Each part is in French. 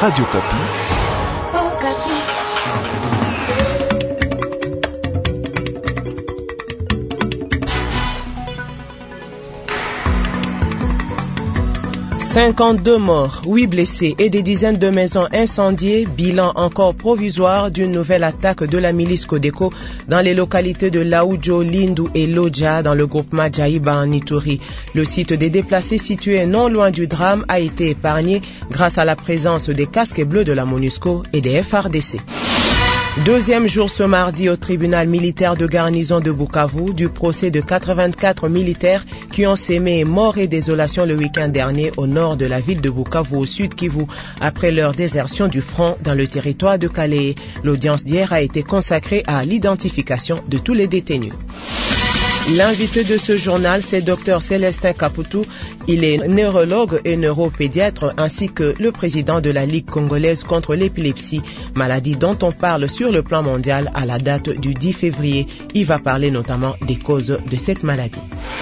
Radio Kapi. Oh, Kapi. « 52 morts, 8 blessés et des dizaines de maisons incendiées, bilan encore provisoire d'une nouvelle attaque de la milice Codeco dans les localités de Laoudjo, Lindu et Lodja dans le groupement Djaïba en Ituri. Le site des déplacés situé non loin du drame a été épargné grâce à la présence des casques bleus de la MONUSCO et des FARDC. Deuxième jour ce mardi au tribunal militaire de garnison de Bukavu du procès de 84 militaires qui ont sémé mort et désolation le week-end dernier au nord de la ville de Bukavu au sud Kivu après leur désertion du front dans le territoire de Calais. L'audience d'hier a été consacrée à l'identification de tous les détenus. L'invité de ce journal, c'est Dr Célestin Caputu. Il est neurologue et neuropédiatre ainsi que le président de la Ligue congolaise contre l'épilepsie, maladie dont on parle sur le plan mondial à la date du 10 février. Il va parler notamment des causes de cette maladie.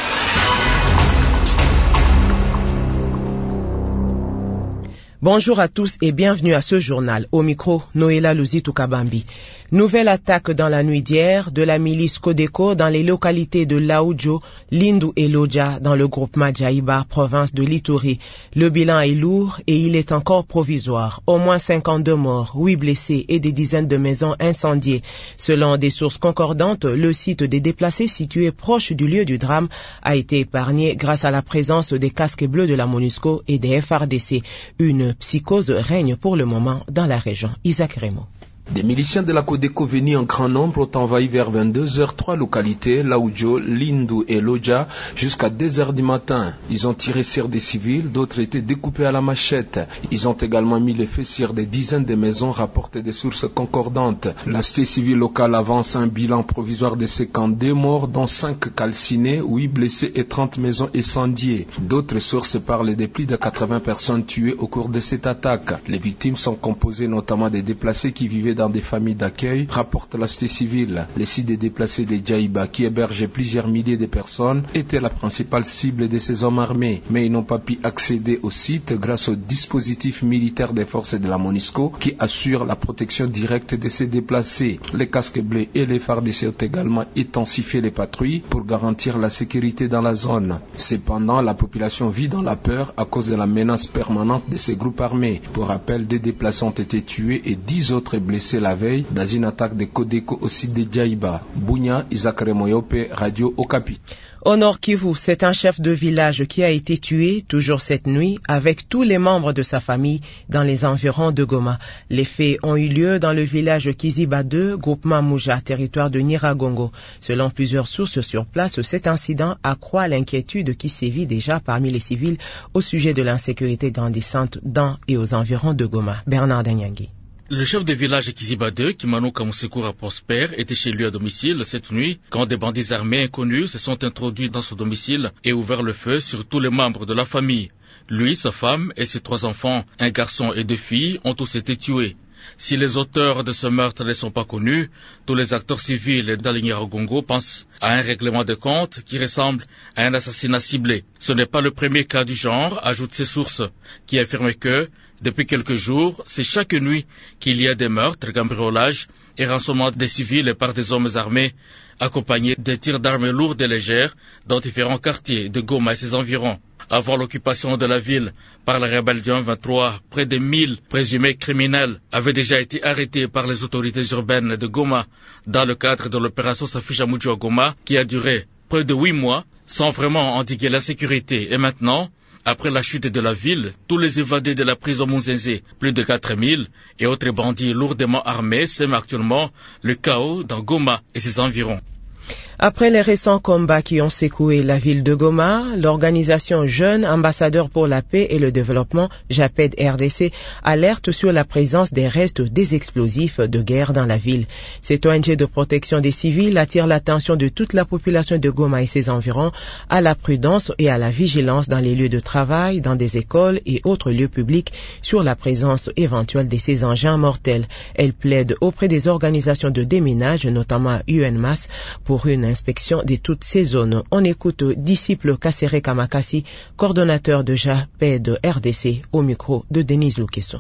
Bonjour à tous et bienvenue à ce journal. Au micro, Noéla Luzitukabambi. Nouvelle attaque dans la nuit d'hier de la milice Codeco dans les localités de Laoudjo, Lindu et Lodja dans le groupement Djaïba, province de l'Ituri. Le bilan est lourd et il est encore provisoire. Au moins 52 morts, 8 blessés et des dizaines de maisons incendiées. Selon des sources concordantes, le site des déplacés situé proche du lieu du drame a été épargné grâce à la présence des casques bleus de la MONUSCO et des FARDC. Une psychose règne pour le moment dans la région. Isaac Remo. Des miliciens de la Codeco venus en grand nombre ont envahi vers 22h 3 localités, Laoudjo, Lindu et Lodja, jusqu'à 2h du matin. Ils ont tiré sur des civils, d'autres étaient découpés à la machette. Ils ont également mis le feu sur des dizaines de maisons, rapportées des sources concordantes. La société civile locale avance un bilan provisoire de 52 morts, dont 5 calcinés, 8 blessés et 30 maisons incendiées. D'autres sources parlent de plus de 80 personnes tuées au cours de cette attaque. Les victimes sont composées notamment des déplacés qui vivaient dans des familles d'accueil, rapporte la société civile. Les sites des déplacés de Djaïba, qui hébergeaient plusieurs milliers de personnes, étaient la principale cible de ces hommes armés. Mais ils n'ont pas pu accéder au site grâce au dispositif militaire des forces de la MONUSCO qui assure la protection directe de ces déplacés. Les casques bleus et les FARDC ont également intensifié les patrouilles pour garantir la sécurité dans la zone. Cependant, la population vit dans la peur à cause de la menace permanente de ces groupes armés. Pour rappel, des déplacés ont été tués et 10 autres blessés la veille dans une attaque de Codeco au site de Djaïba. Bounia, Isaac Remoyope, Radio Okapi. Au Nord Kivu, c'est un chef de village qui a été tué, toujours cette nuit, avec tous les membres de sa famille dans les environs de Goma. Les faits ont eu lieu dans le village Kiziba 2, groupement Mouja, territoire de Nyiragongo. Selon plusieurs sources sur place, cet incident accroît l'inquiétude qui sévit déjà parmi les civils au sujet de l'insécurité grandissante dans et aux environs de Goma. Bernard Danyangui. Le chef de village Kiziba 2, Kimano Kamusekura Prosper, était chez lui à domicile cette nuit quand des bandits armés inconnus se sont introduits dans son domicile et ouvert le feu sur tous les membres de la famille. Lui, sa femme et ses 3 enfants, un garçon et 2 filles, ont tous été tués. Si les auteurs de ce meurtre ne sont pas connus, tous les acteurs civils dans le Nyiragongo pensent à un règlement de compte qui ressemble à un assassinat ciblé. Ce n'est pas le premier cas du genre, ajoutent ces sources, qui affirment que, depuis quelques jours, c'est chaque nuit qu'il y a des meurtres, cambriolages et rançonnements des civils par des hommes armés, accompagnés de tirs d'armes lourdes et légères dans différents quartiers de Goma et ses environs. Avant l'occupation de la ville par la rébellion 23, près de 1000 présumés criminels avaient déjà été arrêtés par les autorités urbaines de Goma dans le cadre de l'opération Safishamuju à Goma qui a duré près de 8 mois sans vraiment endiguer la sécurité. Et maintenant, après la chute de la ville, tous les évadés de la prison Munzenze, plus de 4000, et autres bandits lourdement armés sèment actuellement le chaos dans Goma et ses environs. Après les récents combats qui ont secoué la ville de Goma, l'organisation Jeunes Ambassadeurs pour la paix et le développement, JAPED RDC, alerte sur la présence des restes des explosifs de guerre dans la ville. Cette ONG de protection des civils attire l'attention de toute la population de Goma et ses environs à la prudence et à la vigilance dans les lieux de travail, dans des écoles et autres lieux publics sur la présence éventuelle de ces engins mortels. Elle plaide auprès des organisations de déminage, notamment UNMAS, pour une inspection de toutes ces zones. On écoute disciple Kassere Kamakasi, coordonnateur de JAPED RDC, au micro de Denise Lukeso.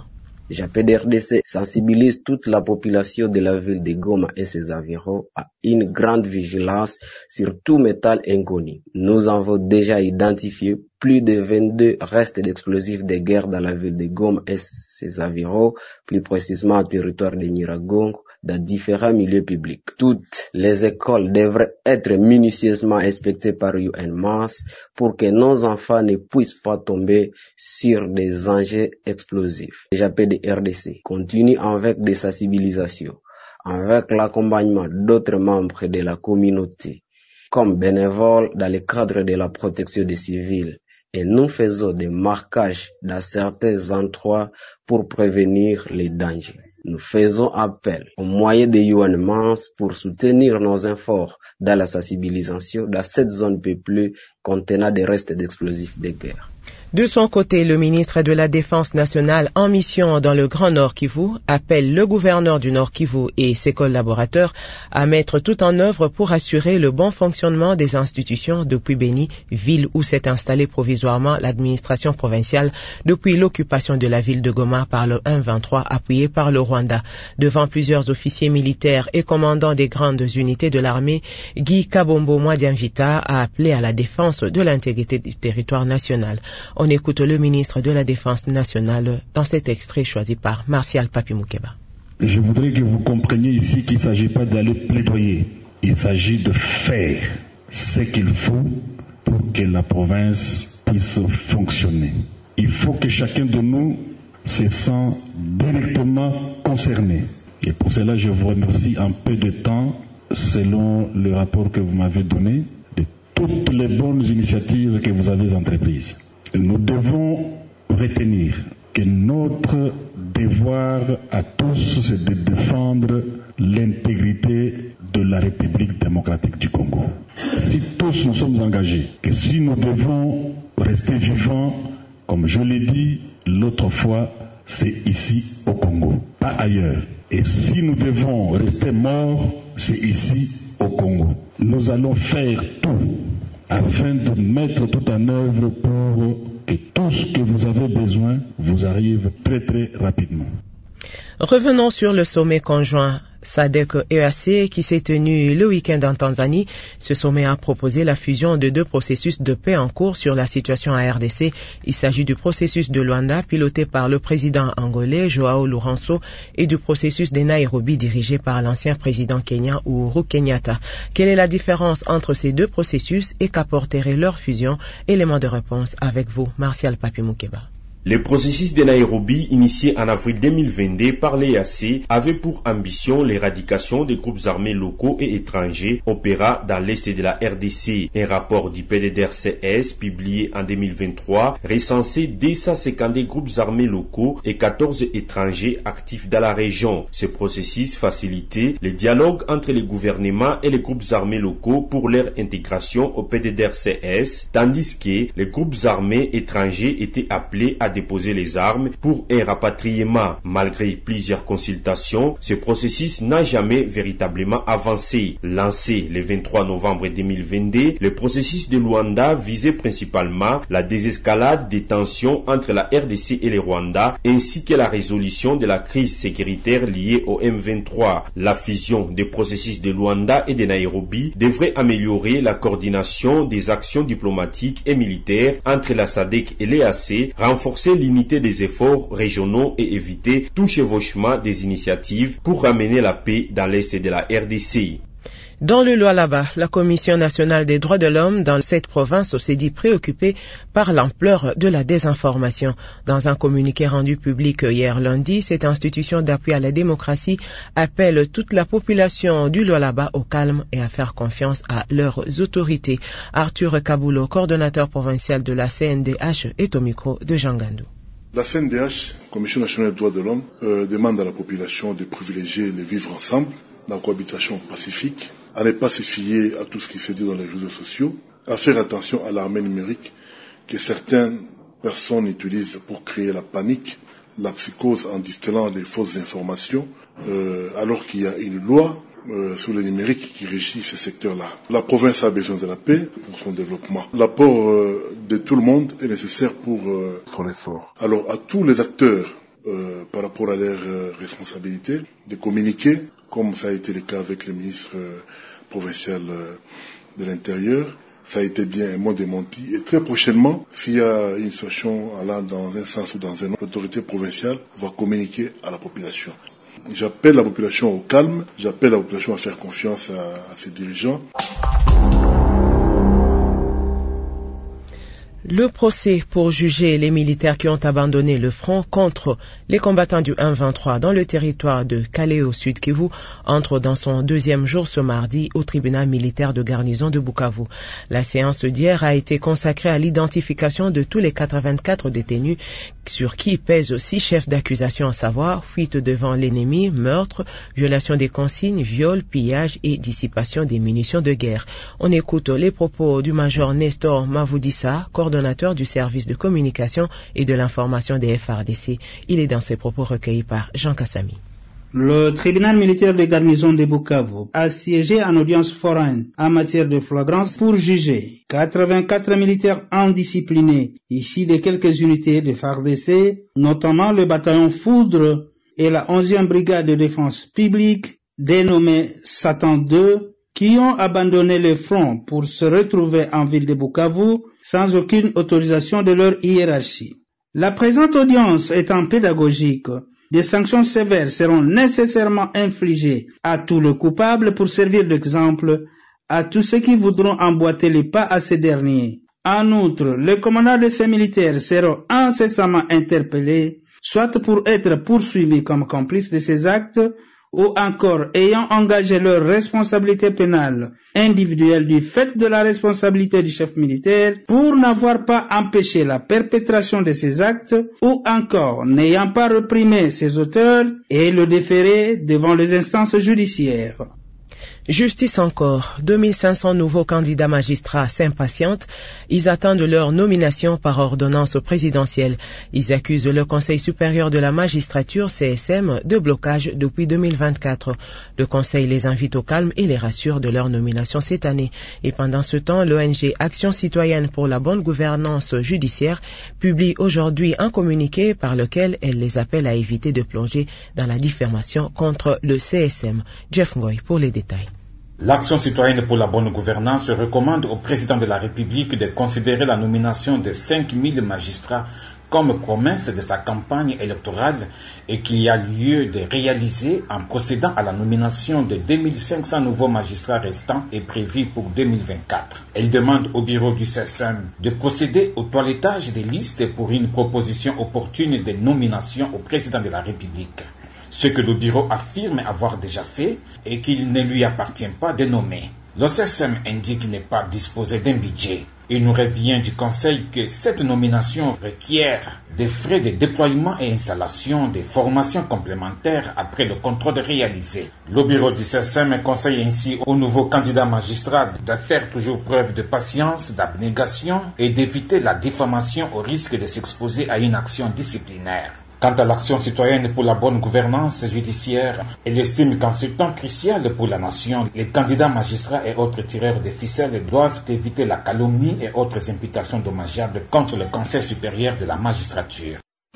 JAPED RDC sensibilise toute la population de la ville de Goma et ses environs à une grande vigilance sur tout métal inconnu. Nous avons déjà identifié plus de 22 restes d'explosifs de guerre dans la ville de Goma et ses environs, plus précisément en territoire de Nyiragongo, dans différents milieux publics. Toutes les écoles devraient être minutieusement inspectées par UNMAS pour que nos enfants ne puissent pas tomber sur des engins explosifs. JAPED RDC continue avec des sensibilisations, avec l'accompagnement d'autres membres de la communauté, comme bénévoles dans le cadre de la protection des civils. Et nous faisons des marquages dans certains endroits pour prévenir les dangers. Nous faisons appel aux moyens de UNMAS pour soutenir nos efforts dans la sensibilisation dans cette zone peuplée contenant des restes d'explosifs de guerre. De son côté, le ministre de la Défense nationale en mission dans le Grand Nord Kivu appelle le gouverneur du Nord Kivu et ses collaborateurs à mettre tout en œuvre pour assurer le bon fonctionnement des institutions depuis Beni, ville où s'est installée provisoirement l'administration provinciale depuis l'occupation de la ville de Goma par le M23 appuyé par le Rwanda. Devant plusieurs officiers militaires et commandants des grandes unités de l'armée, Guy Kabombo Mwadiamvita a appelé à la défense de l'intégrité du territoire national. On écoute le ministre de la Défense nationale dans cet extrait choisi par Martial Papi Moukeba. Je voudrais que vous compreniez ici qu'il ne s'agit pas d'aller plaidoyer. Il s'agit de faire ce qu'il faut pour que la province puisse fonctionner. Il faut que chacun de nous se sente directement concerné. Et pour cela, je vous remercie en peu de temps, selon le rapport que vous m'avez donné, de toutes les bonnes initiatives que vous avez entreprises. Nous devons retenir que notre devoir à tous, c'est de défendre l'intégrité de la République démocratique du Congo. Si tous nous sommes engagés, que si nous devons rester vivants, comme je l'ai dit l'autre fois, c'est ici au Congo, pas ailleurs. Et si nous devons rester morts, c'est ici au Congo. Nous allons faire tout afin de mettre tout en œuvre pour que tout ce que vous avez besoin vous arrive très très rapidement. Revenons sur le sommet conjoint SADC-EAC qui s'est tenu le week-end en Tanzanie. Ce sommet a proposé la fusion de deux processus de paix en cours sur la situation à RDC. Il s'agit du processus de Luanda piloté par le président angolais Joao Lourenço et du processus de Nairobi dirigé par l'ancien président kenyan Uhuru Kenyatta. Quelle est la différence entre ces deux processus et qu'apporterait leur fusion? Élément de réponse avec vous, Martial Papi Moukeba. Le processus de Nairobi, initié en avril 2022 par l'EAC, avait pour ambition l'éradication des groupes armés locaux et étrangers opérant dans l'est de la RDC. Un rapport du PDDRCS publié en 2023 recensait 250 groupes armés locaux et 14 étrangers actifs dans la région. Ce processus facilitait le dialogue entre les gouvernements et les groupes armés locaux pour leur intégration au PDDRCS, tandis que les groupes armés étrangers étaient appelés à déposer les armes pour un rapatriement. Malgré plusieurs consultations, ce processus n'a jamais véritablement avancé. Lancé le 23 novembre 2022, le processus de Luanda visait principalement la désescalade des tensions entre la RDC et le Rwanda, ainsi que la résolution de la crise sécuritaire liée au M23. La fusion des processus de Luanda et de Nairobi devrait améliorer la coordination des actions diplomatiques et militaires entre la SADC et l'EAC, renforcer l'unité des efforts régionaux et éviter tout chevauchement des initiatives pour ramener la paix dans l'est de la RDC. Dans le Lualaba, la Commission nationale des droits de l'homme dans cette province s'est dit préoccupée par l'ampleur de la désinformation. Dans un communiqué rendu public hier lundi, cette institution d'appui à la démocratie appelle toute la population du Lualaba au calme et à faire confiance à leurs autorités. Arthur Kabulo, coordonnateur provincial de la CNDH, est au micro de Jean Gandou. La CNDH, Commission nationale des droits de l'homme, demande à la population de privilégier le vivre ensemble, la cohabitation pacifique, à ne pas se fier à tout ce qui se dit dans les réseaux sociaux, à faire attention à l'armée numérique que certaines personnes utilisent pour créer la panique, la psychose en distillant les fausses informations, alors qu'il y a une loi sur le numérique qui régit ce secteur-là. La province a besoin de la paix pour son développement. L'apport de tout le monde est nécessaire pour son essor. Alors à tous les acteurs par rapport à leurs responsabilités, de communiquer, comme ça a été le cas avec le ministre provincial de l'Intérieur. Ça a été bien un mot démenti. Et très prochainement, s'il y a une situation allant dans un sens ou dans un autre, l'autorité provinciale va communiquer à la population. J'appelle la population au calme, j'appelle la population à faire confiance à ses dirigeants. Le procès pour juger les militaires qui ont abandonné le front contre les combattants du 1-23 dans le territoire de Calais au Sud Kivu entre dans son deuxième jour ce mardi au tribunal militaire de garnison de Bukavu. La séance d'hier a été consacrée à l'identification de tous les 84 détenus sur qui pèsent 6 chefs d'accusation, à savoir fuite devant l'ennemi, meurtre, violation des consignes, viol, pillage et dissipation des munitions de guerre. On écoute les propos du major Nestor Mavoudissa, coordonnateur du service de communication et de l'information des FARDC. Il est dans ses propos recueillis par Jean Kassami. Le tribunal militaire de garnison de Bukavu a siégé en audience foraine en matière de flagrance pour juger 84 militaires indisciplinés issus de quelques unités de FARDC, notamment le bataillon Foudre et la 11e brigade de défense publique, dénommée Satan 2, qui ont abandonné le front pour se retrouver en ville de Bukavu sans aucune autorisation de leur hiérarchie. La présente audience étant pédagogique, des sanctions sévères seront nécessairement infligées à tous les coupables pour servir d'exemple à tous ceux qui voudront emboîter les pas à ces derniers. En outre, les commandants de ces militaires seront incessamment interpellés, soit pour être poursuivis comme complices de ces actes, ou encore ayant engagé leur responsabilité pénale individuelle du fait de la responsabilité du chef militaire pour n'avoir pas empêché la perpétration de ces actes, ou encore n'ayant pas réprimé ses auteurs et le déférer devant les instances judiciaires. Justice encore. 2500 nouveaux candidats magistrats s'impatientent. Ils attendent leur nomination par ordonnance présidentielle. Ils accusent le Conseil supérieur de la magistrature, CSM, de blocage depuis 2024. Le Conseil les invite au calme et les rassure de leur nomination cette année. Et pendant ce temps, l'ONG Action citoyenne pour la bonne gouvernance judiciaire publie aujourd'hui un communiqué par lequel elle les appelle à éviter de plonger dans la diffamation contre le CSM. Jeff Ngoy pour les détails. L'Action citoyenne pour la bonne gouvernance recommande au président de la République de considérer la nomination de 5000 magistrats comme promesse de sa campagne électorale et qu'il y a lieu de réaliser en procédant à la nomination de 2500 nouveaux magistrats restants et prévus pour 2024. Elle demande au bureau du CSM de procéder au toilettage des listes pour une proposition opportune de nomination au président de la République. Ce que le bureau affirme avoir déjà fait et qu'il ne lui appartient pas de nommer. Le CSM indique ne pas disposer d'un budget. Il nous revient du Conseil que cette nomination requiert des frais de déploiement et installation, des formations complémentaires après le contrôle réalisé. Le bureau du CSM conseille ainsi aux nouveaux candidats magistrats de faire toujours preuve de patience, d'abnégation et d'éviter la diffamation au risque de s'exposer à une action disciplinaire. Quant à l'Action citoyenne pour la bonne gouvernance judiciaire, elle estime qu'en ce temps crucial pour la nation, les candidats magistrats et autres tireurs de ficelles doivent éviter la calomnie et autres imputations dommageables contre le Conseil supérieur de la magistrature.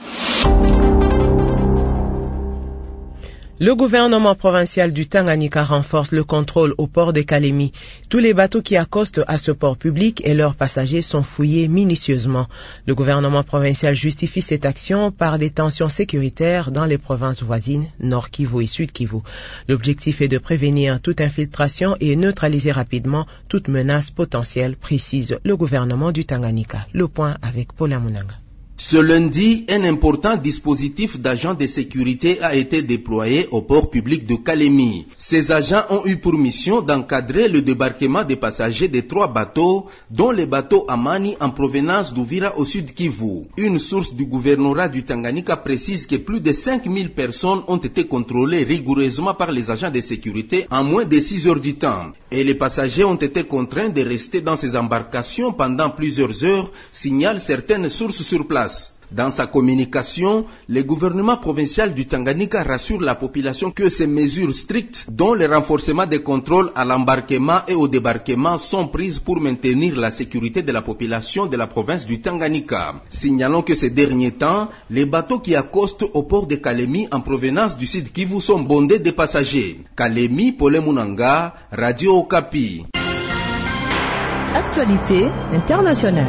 Le gouvernement provincial du Tanganyika renforce le contrôle au port de Kalemi. Tous les bateaux qui accostent à ce port public et leurs passagers sont fouillés minutieusement. Le gouvernement provincial justifie cette action par des tensions sécuritaires dans les provinces voisines, Nord Kivu et Sud Kivu. L'objectif est de prévenir toute infiltration et neutraliser rapidement toute menace potentielle, précise le gouvernement du Tanganyika. Le point avec Paula Munanga. Ce lundi, un important dispositif d'agents de sécurité a été déployé au port public de Kalemi. Ces agents ont eu pour mission d'encadrer le débarquement des passagers des 3 bateaux, dont les bateaux Amani en provenance d'Uvira au Sud Kivu. Une source du gouvernorat du Tanganyika précise que plus de 5000 personnes ont été contrôlées rigoureusement par les agents de sécurité en moins de 6 heures du temps. Et les passagers ont été contraints de rester dans ces embarcations pendant plusieurs heures, signalent certaines sources sur place. Dans sa communication, le gouvernement provincial du Tanganyika rassure la population que ces mesures strictes, dont le renforcement des contrôles à l'embarquement et au débarquement, sont prises pour maintenir la sécurité de la population de la province du Tanganyika. Signalons que ces derniers temps, les bateaux qui accostent au port de Kalemi en provenance du Sud Kivu sont bondés de passagers. Kalemi, Pole Munanga, Radio Okapi. Actualité internationale.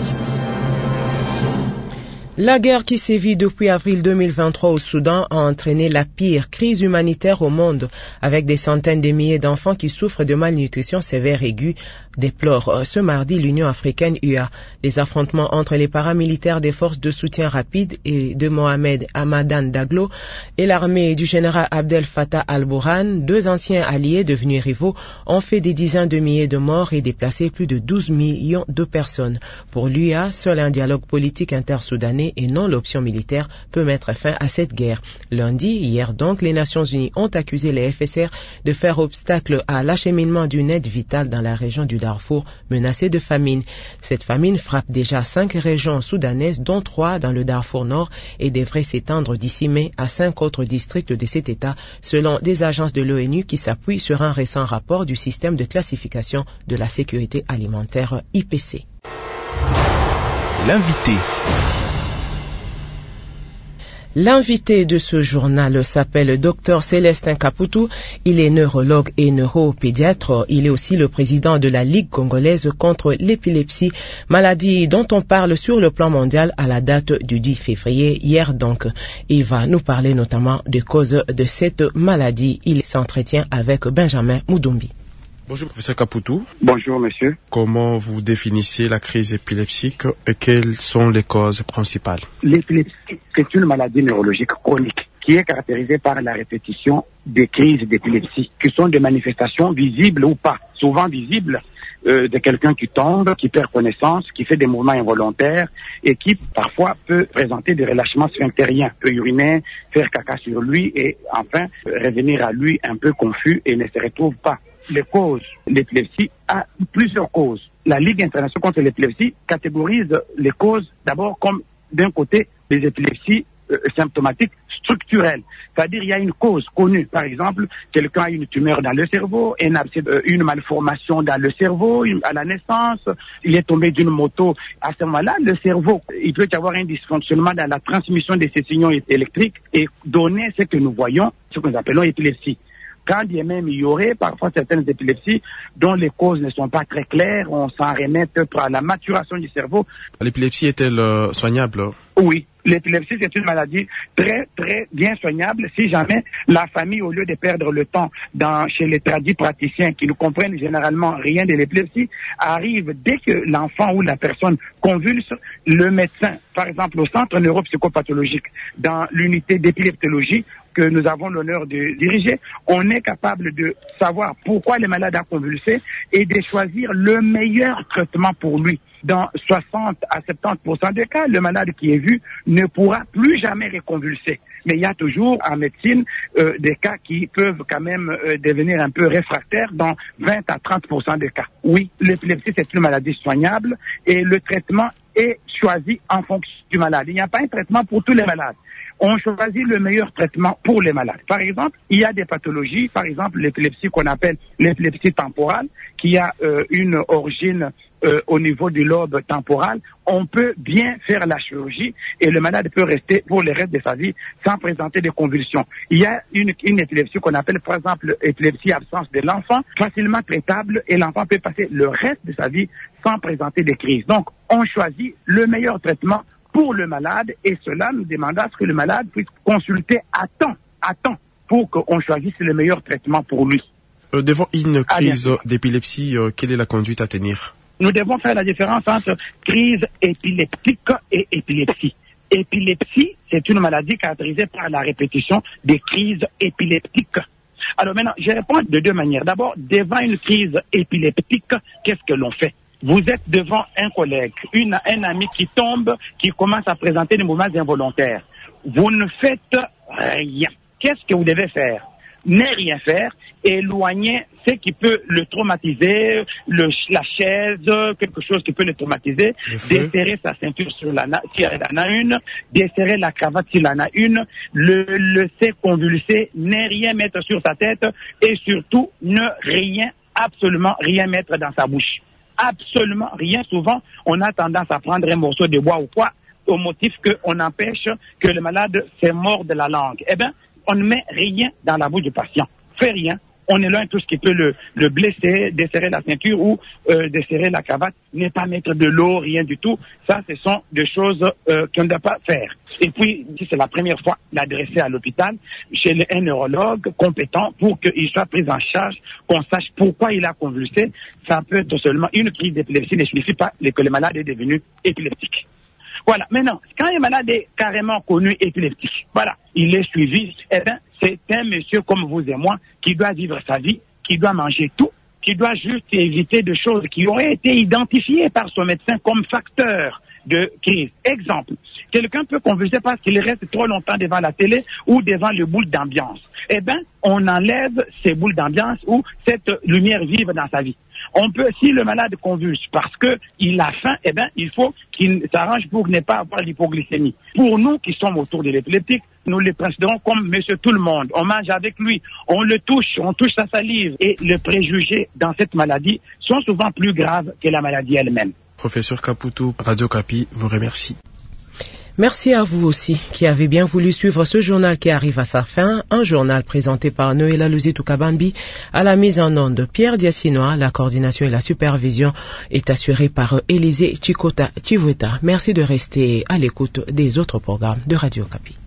La guerre qui sévit depuis avril 2023 au Soudan a entraîné la pire crise humanitaire au monde, avec des centaines de milliers d'enfants qui souffrent de malnutrition sévère aiguë, déplore ce mardi l'Union africaine UA. Les affrontements entre les paramilitaires des forces de soutien rapide et de Mohamed Hamadan Daglo et l'armée du général Abdel Fattah al-Burhan, deux anciens alliés devenus rivaux, ont fait des dizaines de milliers de morts et déplacé plus de 12 millions de personnes. Pour l'UA, seul un dialogue politique intersoudanais et non l'option militaire peut mettre fin à cette guerre. Lundi, hier donc, les Nations Unies ont accusé les FSR de faire obstacle à l'acheminement d'une aide vitale dans la région du Darfour menacée de famine. Cette famine frappe déjà 5 régions soudanaises, dont 3 dans le Darfour Nord, et devrait s'étendre d'ici mai à 5 autres districts de cet État, selon des agences de l'ONU qui s'appuient sur un récent rapport du système de classification de la sécurité alimentaire IPC. L'invité de ce journal s'appelle Dr Célestin Caputu. Il est neurologue et neuropédiatre. Il est aussi le président de la Ligue congolaise contre l'épilepsie, maladie dont on parle sur le plan mondial à la date du 10 février, hier donc. Il va nous parler notamment des causes de cette maladie. Il s'entretient avec Benjamin Mudumbi. Bonjour professeur Caputu. Bonjour monsieur. Comment vous définissez la crise épileptique et quelles sont les causes principales? L'épilepsie, c'est une maladie neurologique chronique qui est caractérisée par la répétition des crises d'épilepsie, qui sont des manifestations visibles ou pas, souvent visibles de quelqu'un qui tombe, qui perd connaissance, qui fait des mouvements involontaires et qui parfois peut présenter des relâchements sphinctériens, peut uriner, faire caca sur lui et enfin revenir à lui un peu confus et ne se retrouve pas. Les causes, l'épilepsie a plusieurs causes. La Ligue internationale contre l'épilepsie catégorise les causes d'abord comme d'un côté des épilepsies symptomatiques structurelles. C'est-à-dire il y a une cause connue. Par exemple, quelqu'un a une tumeur dans le cerveau, une malformation dans le cerveau à la naissance, il est tombé d'une moto. À ce moment-là, le cerveau, il peut y avoir un dysfonctionnement dans la transmission de ces signaux électriques et donner ce que nous voyons, ce que nous appelons épilepsie. Quand bien même il y aurait parfois certaines épilepsies dont les causes ne sont pas très claires, on s'en remet à la maturation du cerveau. L'épilepsie est-elle soignable? Oui, l'épilepsie c'est une maladie très très bien soignable si jamais la famille, au lieu de perdre le temps chez les tradis praticiens qui ne comprennent généralement rien de l'épilepsie, arrive dès que l'enfant ou la personne convulse, le médecin, par exemple au centre neuropsychopathologique, dans l'unité d'épileptologie que nous avons l'honneur de diriger, on est capable de savoir pourquoi le malade a convulsé et de choisir le meilleur traitement pour lui. Dans 60 à 70% des cas, le malade qui est vu ne pourra plus jamais reconvulser. Mais il y a toujours en médecine des cas qui peuvent quand même devenir un peu réfractaires dans 20 à 30% des cas. Oui, l'épilepsie c'est une maladie soignable et le traitement est choisi en fonction du malade. Il n'y a pas un traitement pour tous les malades. On choisit le meilleur traitement pour les malades. Par exemple, il y a des pathologies, par exemple l'épilepsie qu'on appelle l'épilepsie temporale, qui a une origine au niveau du lobe temporal. On peut bien faire la chirurgie et le malade peut rester pour le reste de sa vie sans présenter de convulsions. Il y a une épilepsie qu'on appelle par exemple épilepsie absence de l'enfant, facilement traitable et l'enfant peut passer le reste de sa vie sans présenter de crise. Donc, on choisit le meilleur traitement pour le malade et cela nous demande à ce que le malade puisse consulter à temps pour qu'on choisisse le meilleur traitement pour lui. Devant une crise d'épilepsie, quelle est la conduite à tenir? Nous devons faire la différence entre crise épileptique et épilepsie. Épilepsie, c'est une maladie caractérisée par la répétition des crises épileptiques. Alors maintenant, je réponds de deux manières. D'abord, devant une crise épileptique, qu'est-ce que l'on fait? Vous êtes devant un collègue, un ami qui tombe, qui commence à présenter des mouvements involontaires. Vous ne faites rien. Qu'est-ce que vous devez faire? ne rien faire, éloigner ce qui peut le traumatiser, la chaise, quelque chose qui peut le traumatiser, desserrer sa ceinture s'il en a une, desserrer la cravate s'il en a une, le laisser convulser, ne rien mettre sur sa tête et surtout absolument rien mettre dans sa bouche. Absolument rien. Souvent, on a tendance à prendre un morceau de bois ou quoi, au motif qu'on empêche que le malade se morde la langue. Eh bien, on ne met rien dans la bouche du patient. Fait rien. On éloigne tout ce qui peut le blesser, desserrer la ceinture ou desserrer la cravate, ne pas mettre de l'eau, rien du tout. Ça, ce sont des choses qu'on ne doit pas faire. Et puis, si c'est la première fois, l'adresser à l'hôpital, chez un neurologue compétent pour qu'il soit pris en charge, qu'on sache pourquoi il a convulsé. Ça peut être seulement une crise d'épilepsie, ne signifie pas que le malade est devenu épileptique. Voilà. Maintenant, quand un malade est carrément connu épileptique, voilà, il est suivi, eh bien, c'est un monsieur comme vous et moi qui doit vivre sa vie, qui doit manger tout, qui doit juste éviter des choses qui auraient été identifiées par son médecin comme facteurs de crise. Exemple, quelqu'un peut convulser parce qu'il reste trop longtemps devant la télé ou devant le boule d'ambiance. Eh bien, on enlève ces boules d'ambiance ou cette lumière vive dans sa vie. On peut, si le malade convulse parce qu'il a faim, eh bien, il faut qu'il s'arrange pour ne pas avoir l'hypoglycémie. Pour nous qui sommes autour de l'épileptique, nous le considérons comme monsieur tout le monde. On mange avec lui, on le touche, on touche sa salive. Et les préjugés dans cette maladie sont souvent plus graves que la maladie elle-même. Professeur Caputo, Radio Capi vous remercie. Merci à vous aussi qui avez bien voulu suivre ce journal qui arrive à sa fin, un journal présenté par Noéla Luzitou-Kabambi, à la mise en onde de Pierre Diassinois, la coordination et la supervision est assurée par Élisée Chikota Chivueta. Merci de rester à l'écoute des autres programmes de Radio Capi.